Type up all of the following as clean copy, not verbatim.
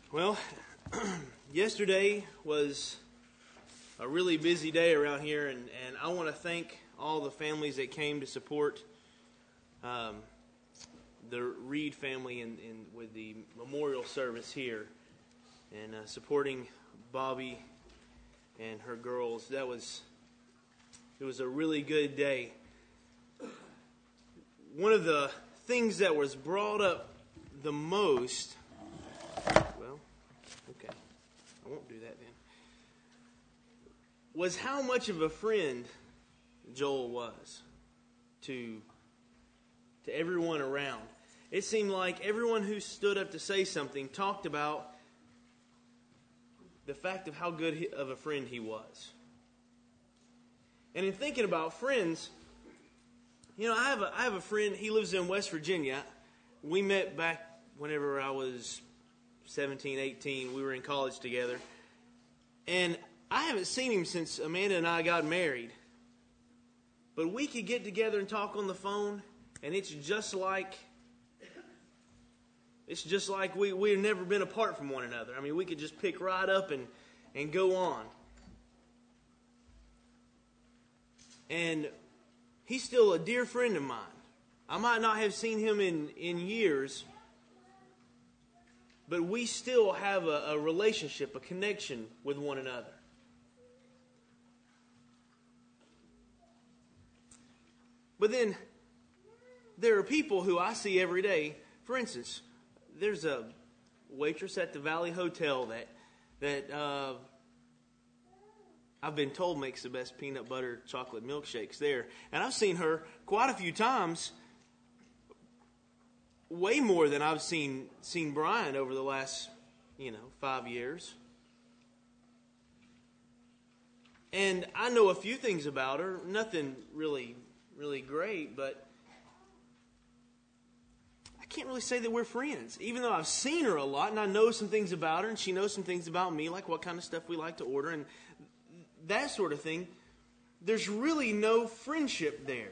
Well, yesterday was a really busy day around here, and I want to thank all the families that came to support the Reed family with the memorial service here, and supporting Bobby and her girls. It was a really good day. One of the things that was brought up the most, I won't do that then, was how much of a friend Joel was to everyone around. It seemed like everyone who stood up to say something talked about the fact of how good of a friend he was. And in thinking about friends, I have a friend. He lives in West Virginia. We met back whenever I was 17, 18. We were in college together. And I haven't seen him since Amanda and I got married. But we could get together and talk on the phone, and it's just like we've never been apart from one another. I mean, we could just pick right up and go on. And he's still a dear friend of mine. I might not have seen him in years, but we still have a relationship, a connection with one another. But then, there are people who I see every day. For instance, there's a waitress at the Valley Hotel that I've been told makes the best peanut butter chocolate milkshakes there. And I've seen her quite a few times, way more than I've seen Brian over the last, 5 years. And I know a few things about her, nothing really great, but I can't really say that we're friends, even though I've seen her a lot and I know some things about her and she knows some things about me, like what kind of stuff we like to order and that sort of thing. There's really no friendship there.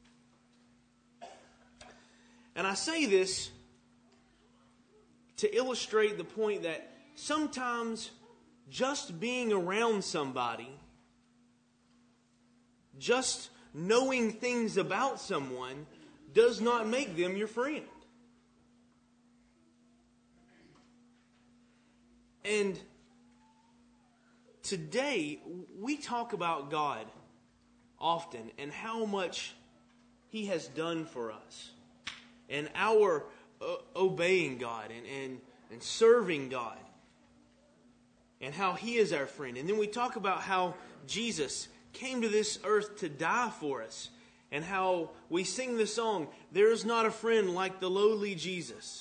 And I say this to illustrate the point that sometimes just being around somebody, just knowing things about someone, does not make them your friend. And today, we talk about God often and how much He has done for us. And our obeying God and serving God. And how He is our friend. And then we talk about how Jesus came to this earth to die for us. And how we sing the song, "There is not a friend like the lowly Jesus."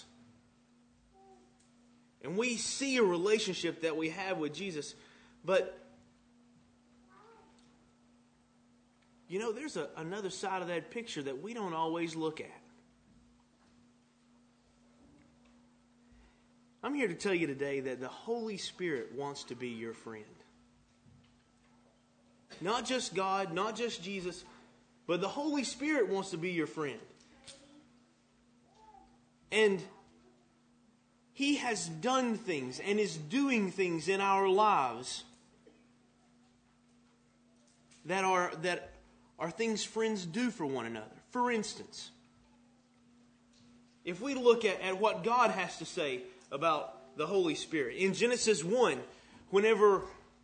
And we see a relationship that we have with Jesus. But, there's another side of that picture that we don't always look at. I'm here to tell you today that the Holy Spirit wants to be your friend. Not just God, not just Jesus, but the Holy Spirit wants to be your friend. And He has done things and is doing things in our lives that are things friends do for one another. For instance, if we look at what God has to say about the Holy Spirit. In Genesis 1, whenever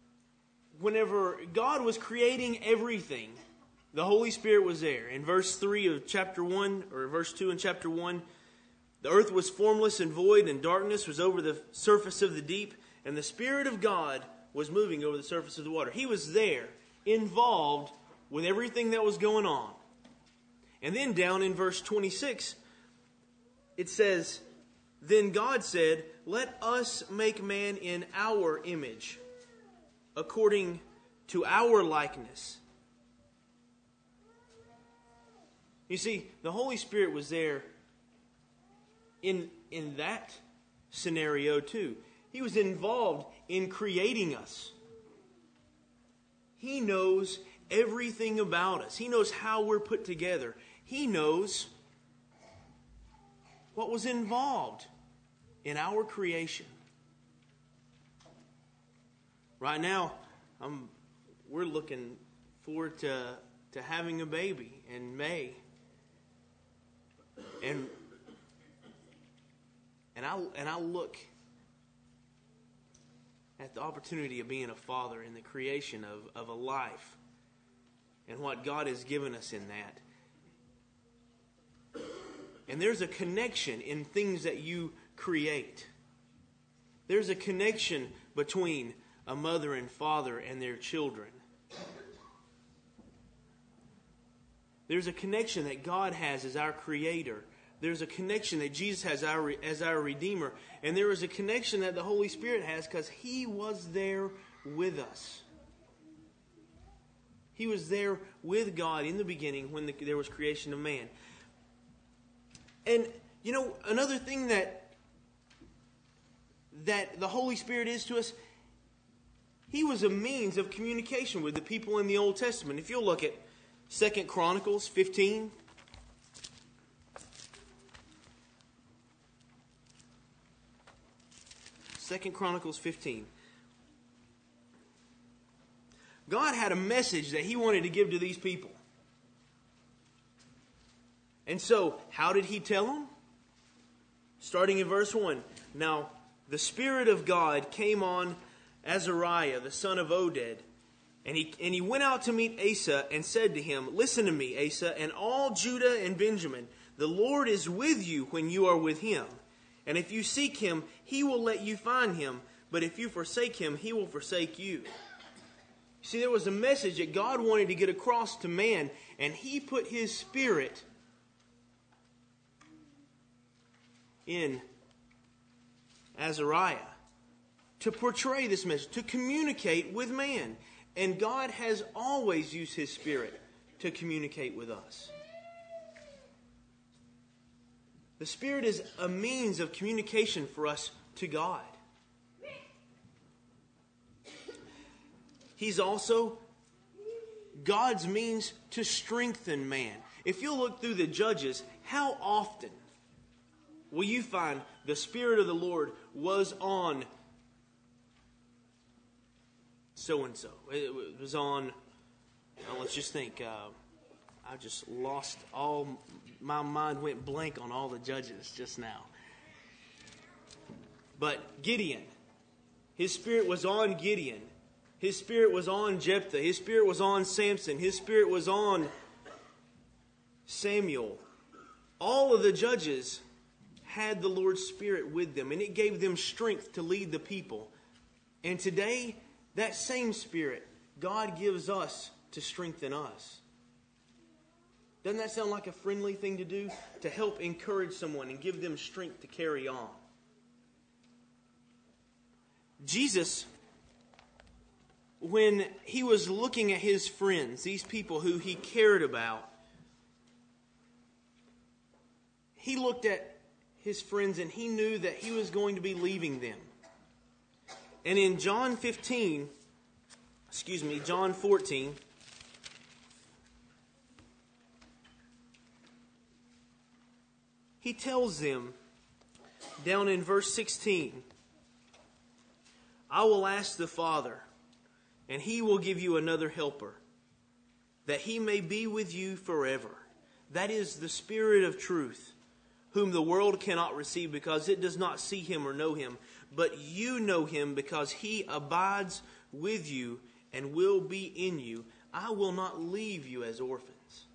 God was creating everything, the Holy Spirit was there. In verse 3 of chapter 1, or verse 2 in chapter 1, the earth was formless and void, and darkness was over the surface of the deep, and the Spirit of God was moving over the surface of the water. He was there, involved with everything that was going on. And then down in verse 26, it says, "Then God said, 'Let us make man in our image, according to our likeness.'" You see, the Holy Spirit was there in that scenario too. He was involved in creating us. He knows everything about us. He knows how we're put together. He knows what was involved in our creation. Right now, we're looking forward to having a baby in May. And I look at the opportunity of being a father in the creation of a life and what God has given us in that. And there's a connection in things that you create. There's a connection between a mother and father and their children. There's a connection that God has as our Creator. There's a connection that Jesus has as our Redeemer. And there is a connection that the Holy Spirit has because He was there with us. He was there with God in the beginning when there was creation of man. And, you know, another thing that the Holy Spirit is to us, He was a means of communication with the people in the Old Testament. If you'll look at 2 Chronicles 15. 2 Chronicles 15. God had a message that He wanted to give to these people. And so, how did He tell them? Starting in verse 1. Now, the Spirit of God came on Azariah, the son of Oded. And he went out to meet Asa and said to him, "Listen to me, Asa, and all Judah and Benjamin. The Lord is with you when you are with Him. And if you seek Him, He will let you find Him. But if you forsake Him, He will forsake you." See, there was a message that God wanted to get across to man, and He put His Spirit in Azariah to portray this message, to communicate with man. And God has always used His Spirit to communicate with us. The Spirit is a means of communication for us to God. He's also God's means to strengthen man. If you look through the Judges, how often will you find the Spirit of the Lord was on so-and-so? It was on, let's just think, I just lost my mind went blank on all the judges just now. But Gideon, His Spirit was on Gideon. His Spirit was on Jephthah. His Spirit was on Samson. His Spirit was on Samuel. All of the judges had the Lord's Spirit with them, and it gave them strength to lead the people. And today, that same Spirit God gives us to strengthen us. Doesn't that sound like a friendly thing to do? To help encourage someone and give them strength to carry on. Jesus, when He was looking at His friends, these people who He cared about, He looked at His friends and He knew that He was going to be leaving them. And in John 14, He tells them, down in verse 16, "I will ask the Father, and He will give you another helper, that He may be with you forever. That is the Spirit of truth, whom the world cannot receive because it does not see Him or know Him. But you know Him because He abides with you and will be in you. I will not leave you as orphans."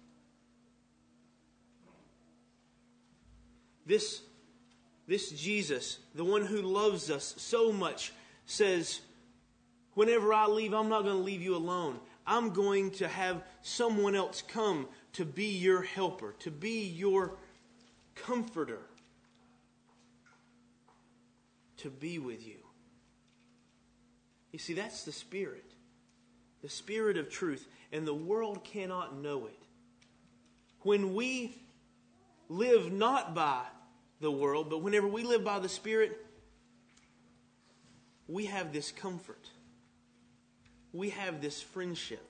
This Jesus, the one who loves us so much, says, whenever I leave, I'm not going to leave you alone. I'm going to have someone else come to be your helper, to be your comforter, to be with you. You see, that's the Spirit of truth, and the world cannot know it. When we live not by the world, but whenever we live by the Spirit, we have this comfort. We have this friendship.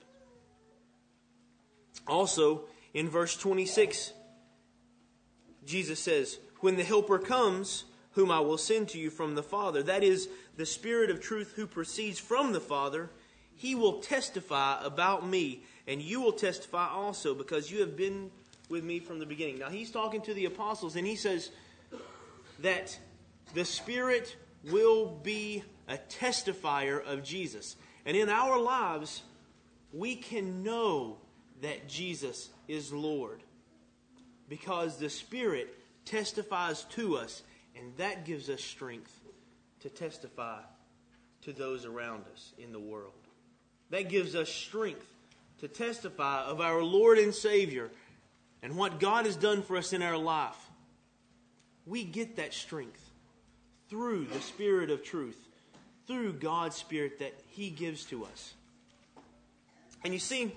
Also, in verse 26, Jesus says, "When the Helper comes, whom I will send to you from the Father, that is, the Spirit of truth who proceeds from the Father, He will testify about me, and you will testify also, because you have been with me from the beginning. Now, He's talking to the apostles, and He says that the Spirit will be a testifier of Jesus. And in our lives, we can know that Jesus is Lord, because the Spirit testifies to us, and that gives us strength to testify to those around us in the world. That gives us strength to testify of our Lord and Savior and what God has done for us in our life. We get that strength through the Spirit of truth, through God's Spirit that He gives to us. And you see,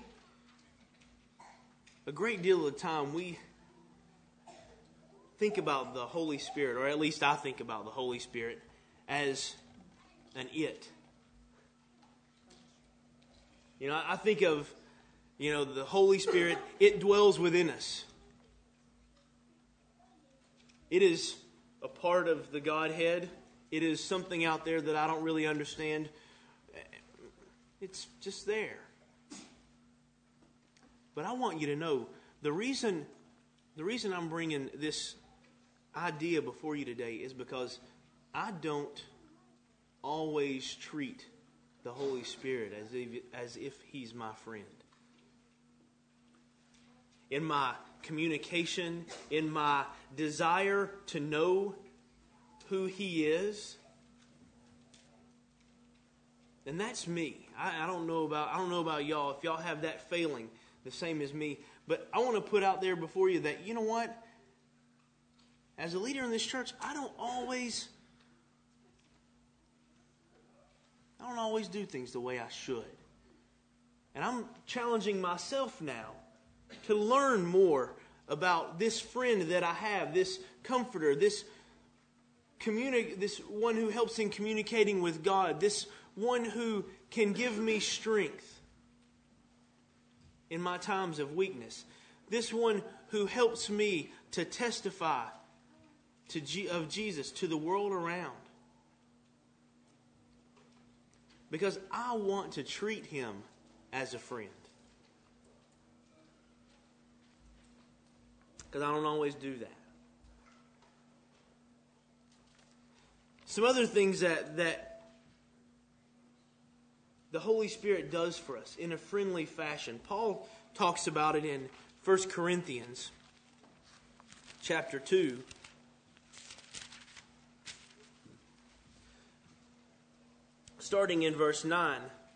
a great deal of the time we think about the Holy Spirit, or at least I think about the Holy Spirit, as an it. You know, I think of, the Holy Spirit, it dwells within us. It is a part of the Godhead. It is something out there that I don't really understand. It's just there. But I want you to know, the reason I'm bringing this idea before you today is because I don't always treat the Holy Spirit as if He's my friend. In my communication, in my desire to know who He is, and that's me. I don't know about y'all, if y'all have that failing the same as me, but I want to put out there before you that, you know what? As a leader in this church, I don't always do things the way I should. And I'm challenging myself now to learn more about this friend that I have, this comforter, this one who helps in communicating with God, this one who can give me strength in my times of weakness, this one who helps me to testify of Jesus to the world around. Because I want to treat Him as a friend. Because I don't always do that. Some other things that the Holy Spirit does for us in a friendly fashion. Paul talks about it in 1 Corinthians chapter 2. Starting in verse 9.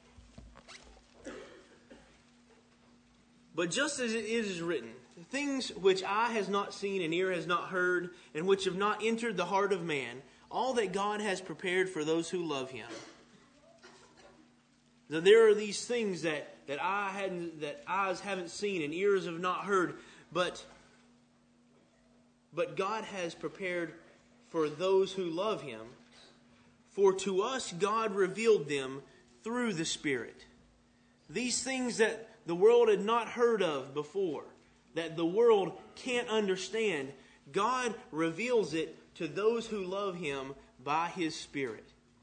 But just as it is written, things which eye has not seen and ear has not heard, and which have not entered the heart of man, all that God has prepared for those who love Him. So there are these things that eyes haven't seen and ears have not heard, but God has prepared for those who love Him. For to us God revealed them through the Spirit. These things that the world had not heard of before, that the world can't understand, God reveals it to those who love Him by His Spirit.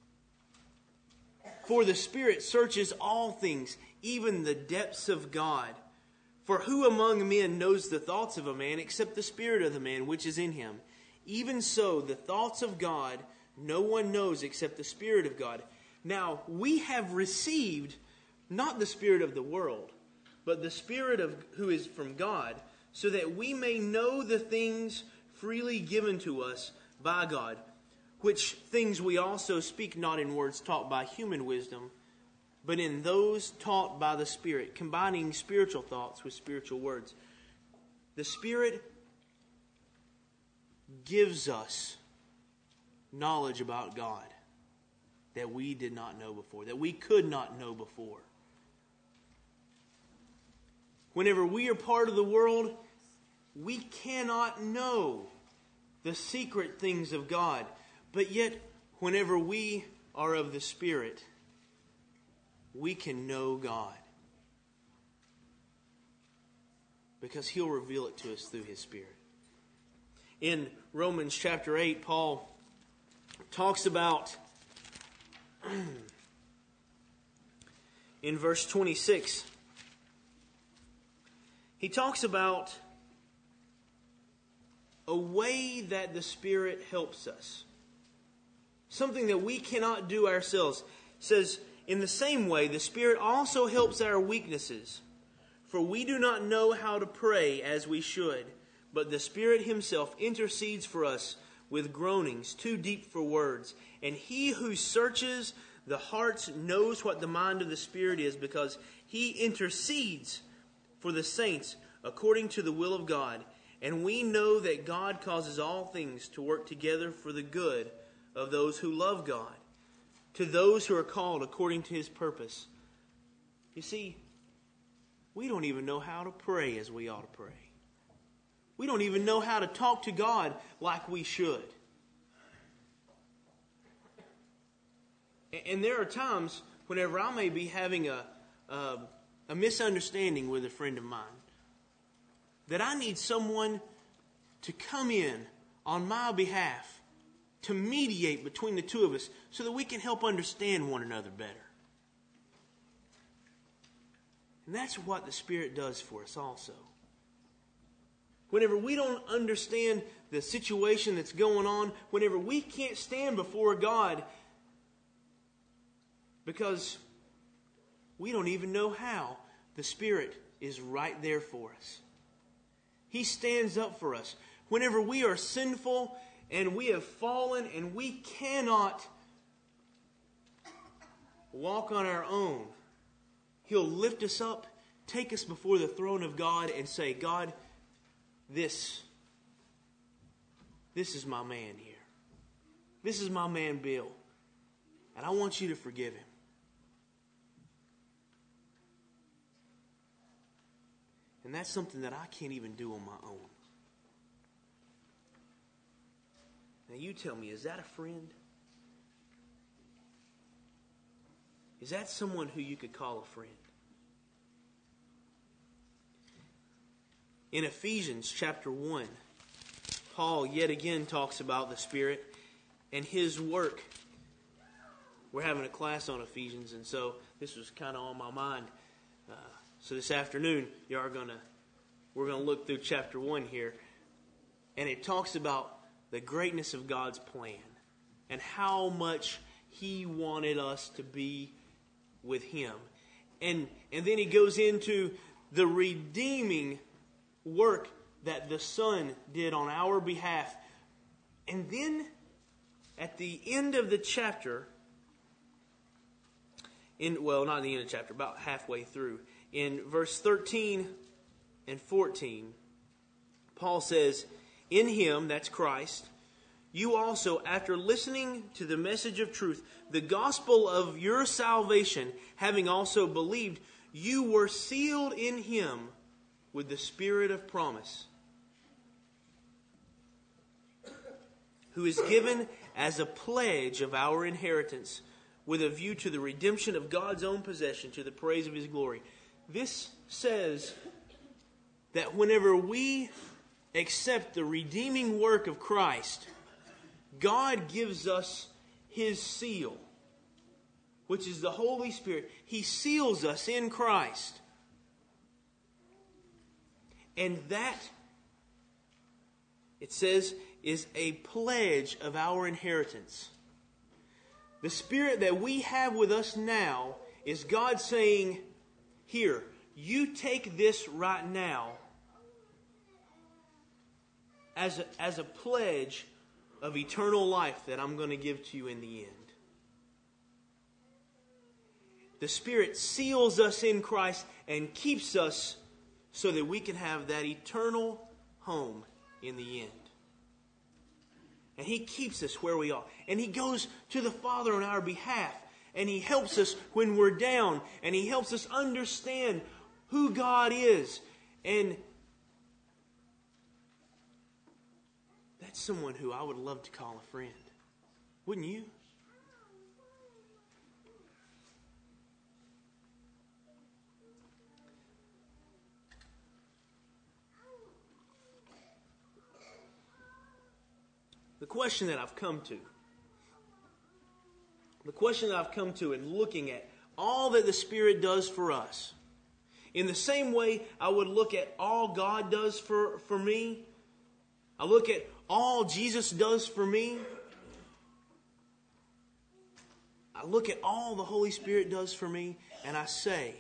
For the Spirit searches all things, even the depths of God. For who among men knows the thoughts of a man except the spirit of the man which is in him? Even so, the thoughts of God no one knows except the Spirit of God. Now, we have received not the spirit of the world, but the Spirit who is from God, so that we may know the things freely given to us by God, which things we also speak not in words taught by human wisdom, but in those taught by the Spirit, combining spiritual thoughts with spiritual words. The Spirit gives us knowledge about God that we did not know before, that we could not know before. Whenever we are part of the world, we cannot know the secret things of God. But yet, whenever we are of the Spirit, we can know God. Because He'll reveal it to us through His Spirit. In Romans chapter 8, Paul talks about, in verse 26, he talks about a way that the Spirit helps us. Something that we cannot do ourselves. It says, in the same way, the Spirit also helps our weaknesses. For we do not know how to pray as we should, but the Spirit Himself intercedes for us with groanings too deep for words. And He who searches the hearts knows what the mind of the Spirit is, because He intercedes for the saints according to the will of God. And we know that God causes all things to work together for the good of those who love God, to those who are called according to His purpose. You see, we don't even know how to pray as we ought to pray. We don't even know how to talk to God like we should. And there are times whenever I may be having a misunderstanding with a friend of mine, that I need someone to come in on my behalf to mediate between the two of us so that we can help understand one another better. And that's what the Spirit does for us also. Whenever we don't understand the situation that's going on, whenever we can't stand before God because we don't even know how, the Spirit is right there for us. He stands up for us. Whenever we are sinful and we have fallen and we cannot walk on our own, He'll lift us up, take us before the throne of God and say, God, this is my man here. This is my man Bill. And I want you to forgive him. And that's something that I can't even do on my own. Now you tell me, is that a friend? Is that someone who you could call a friend? In Ephesians chapter 1, Paul yet again talks about the Spirit and His work. We're having a class on Ephesians, and so this was kind of on my mind. So this afternoon, we're going to look through chapter 1 here, and it talks about the greatness of God's plan and how much He wanted us to be with Him. And then he goes into the redeeming work that the Son did on our behalf. And then at the end of the chapter, not the end of the chapter, about halfway through, in verse 13 and 14, Paul says, in Him, that's Christ, you also, after listening to the message of truth, the gospel of your salvation, having also believed, you were sealed in Him with the Spirit of promise, who is given as a pledge of our inheritance, with a view to the redemption of God's own possession, to the praise of His glory. This says that whenever we accept the redeeming work of Christ, God gives us His seal, which is the Holy Spirit. He seals us in Christ. And that, it says, is a pledge of our inheritance. The Spirit that we have with us now is God saying, here, you take this right now as a pledge of eternal life that I'm going to give to you in the end. The Spirit seals us in Christ and keeps us so that we can have that eternal home in the end. And He keeps us where we are. And He goes to the Father on our behalf. And He helps us when we're down. And He helps us understand who God is. And that's someone who I would love to call a friend. Wouldn't you? The question that I've come to the question that I've come to in looking at all that the Spirit does for us, in the same way I would look at all God does for me, I look at all Jesus does for me, I look at all the Holy Spirit does for me, and I say,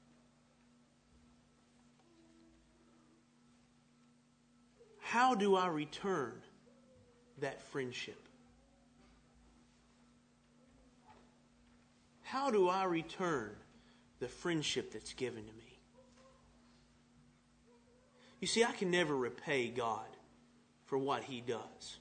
how do I return that friendship? How do I return the friendship that's given to me? You see, I can never repay God for what He does.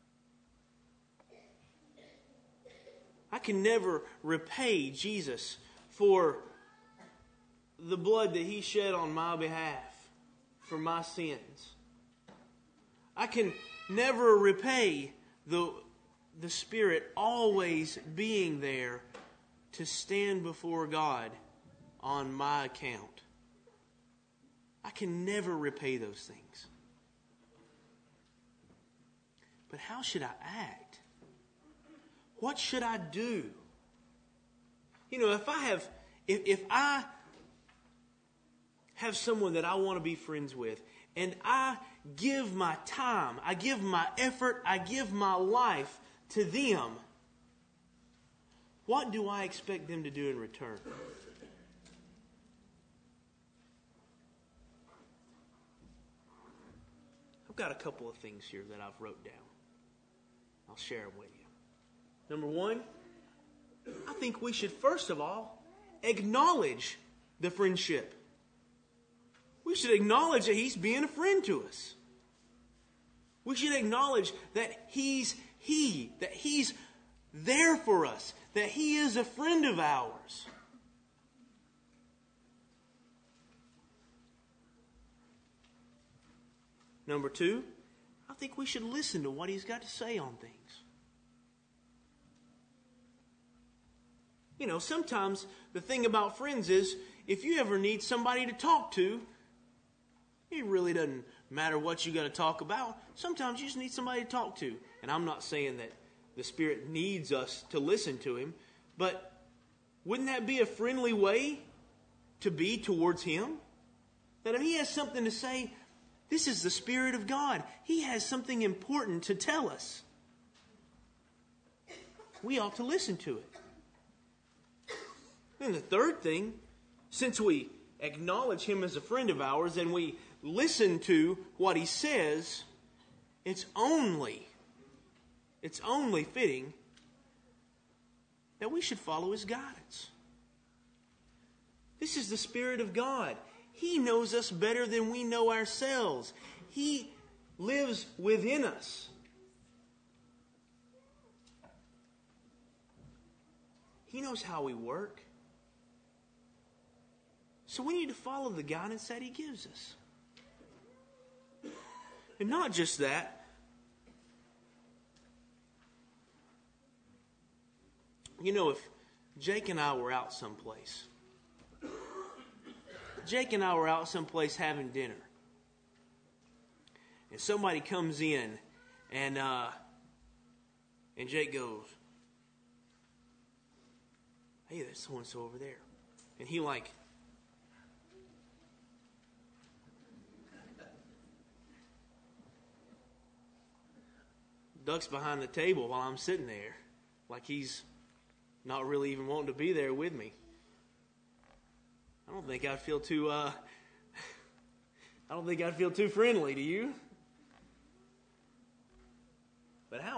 I can never repay Jesus for the blood that He shed on my behalf for my sins. I can never repay the Spirit always being there to stand before God on my account. I can never repay those things. But how should I act? What should I do? You know, if I have someone that I want to be friends with, and I give my time, I give my effort, I give my life to them, what do I expect them to do in return? I've got a couple of things here that I've wrote down. I'll share them with you. Number one, I think we should first of all acknowledge the friendship. We should acknowledge that He's being a friend to us. We should acknowledge that He's there for us, that He is a friend of ours. Number two, I think we should listen to what He's got to say on things. You know, sometimes the thing about friends is, if you ever need somebody to talk to, it really doesn't matter what you got to talk about. Sometimes you just need somebody to talk to. And I'm not saying that the Spirit needs us to listen to Him, but wouldn't that be a friendly way to be towards Him? That if He has something to say, this is the Spirit of God. He has something important to tell us. We ought to listen to it. And the third thing, since we acknowledge Him as a friend of ours and we listen to what He says, it's only fitting that we should follow His guidance. This is the Spirit of God. He knows us better than we know ourselves. He lives within us. He knows how we work. So we need to follow the guidance that He gives us. And not just that. You know, if Jake and I were out someplace, having dinner, and somebody comes in, and Jake goes, "Hey, there's so-and-so over there," and he ducks behind the table while I'm sitting there, like he's not really even wanting to be there with me. I don't think I'd feel too friendly, do you? But how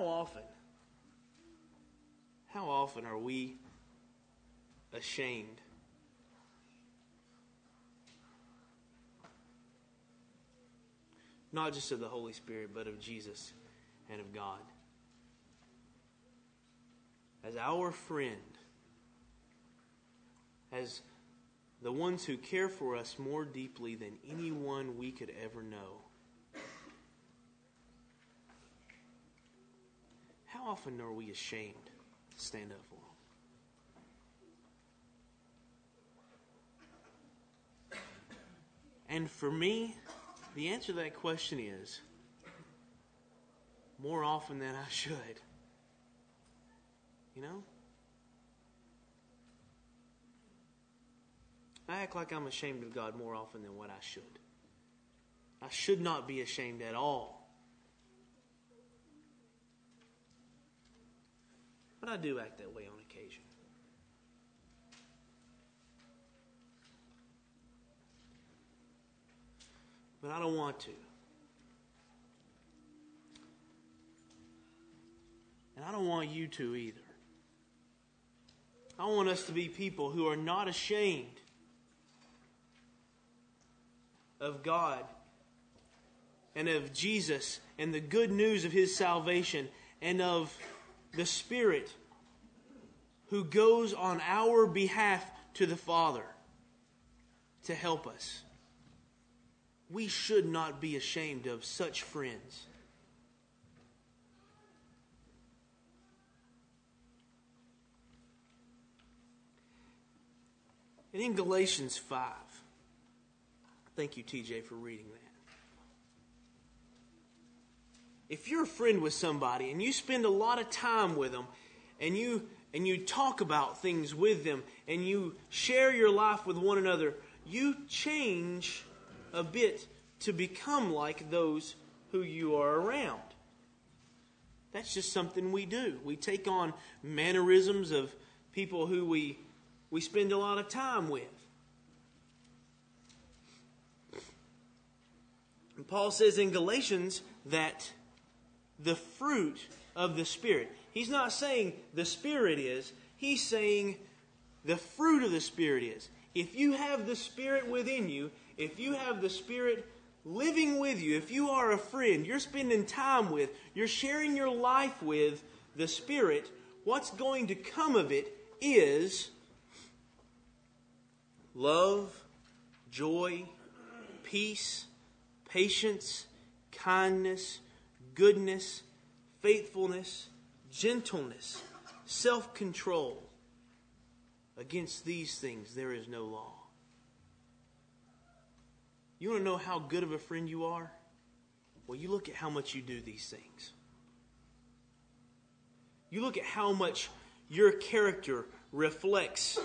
often are we ashamed? Not just of the Holy Spirit, but of Jesus and of God. As our friend, as the ones who care for us more deeply than anyone we could ever know. How often are we ashamed to stand up for them? And for me, the answer to that question is more often than I should. You know? I act like I'm ashamed of God more often than what I should. I should not be ashamed at all. But I do act that way on occasion. But I don't want to. And I don't want you to either. I want us to be people who are not ashamed of God and of Jesus and the good news of His salvation and of the Spirit who goes on our behalf to the Father to help us. We should not be ashamed of such friends. And in Galatians 5, thank you, TJ, for reading that. If you're a friend with somebody and you spend a lot of time with them and you talk about things with them and you share your life with one another, you change a bit to become like those who you are around. That's just something we do. We take on mannerisms of people who we spend a lot of time with. And Paul says in Galatians that the fruit of the Spirit, he's not saying the Spirit is, he's saying the fruit of the Spirit is. If you have the Spirit within you, if you have the Spirit living with you, if you are a friend, you're spending time with, you're sharing your life with the Spirit, what's going to come of it is love, joy, peace, patience, kindness, goodness, faithfulness, gentleness, self-control. Against these things there is no law. You want to know how good of a friend you are? Well, you look at how much you do these things. You look at how much your character reflects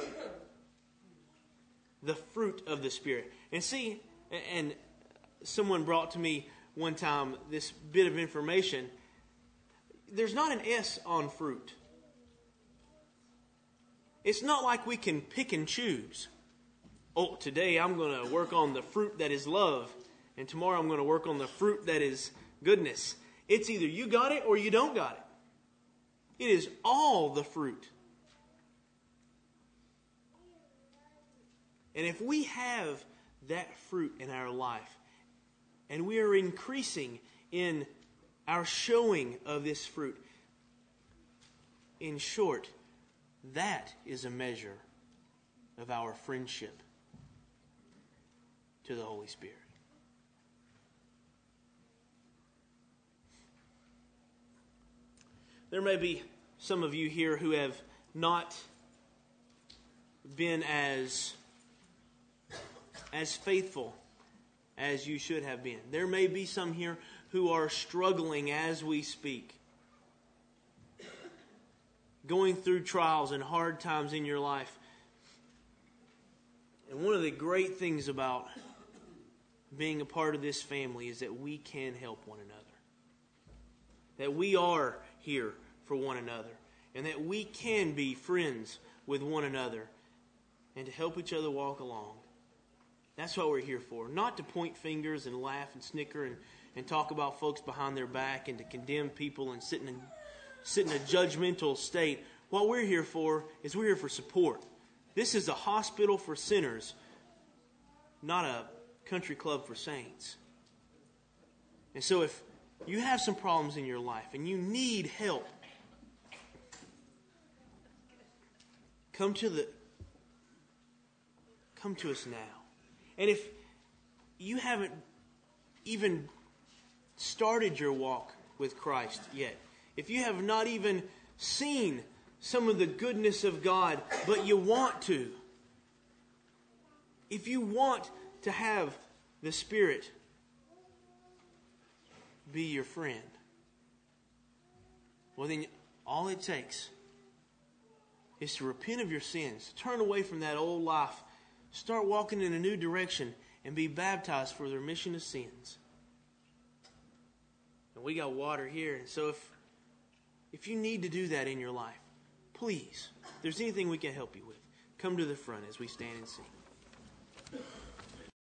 the fruit of the Spirit. And see, and someone brought to me one time this bit of information. There's not an S on fruit. It's not like we can pick and choose. Oh, today I'm going to work on the fruit that is love, and tomorrow I'm going to work on the fruit that is goodness. It's either you got it or you don't got it. It is all the fruit. And if we have that fruit in our life, and we are increasing in our showing of this fruit, in short, that is a measure of our friendship to the Holy Spirit. There may be some of you here who have not been as faithful as you should have been. There may be some here who are struggling as we speak, going through trials and hard times in your life. And one of the great things about being a part of this family is that we can help one another. That we are here for one another. And that we can be friends with one another and to help each other walk along. That's what we're here for. Not to point fingers and laugh and snicker and talk about folks behind their back and to condemn people and sit in a judgmental state. What we're here for is we're here for support. This is a hospital for sinners, not a country club for saints. And so if you have some problems in your life and you need help, come to us now. And if you haven't even started your walk with Christ yet, if you have not even seen some of the goodness of God, but you want to, if you want to have the Spirit be your friend, well then all it takes is to repent of your sins, turn away from that old life start walking in a new direction and be baptized for the remission of sins. And we got water here. And so if you need to do that in your life, please, if there's anything we can help you with, come to the front as we stand and sing.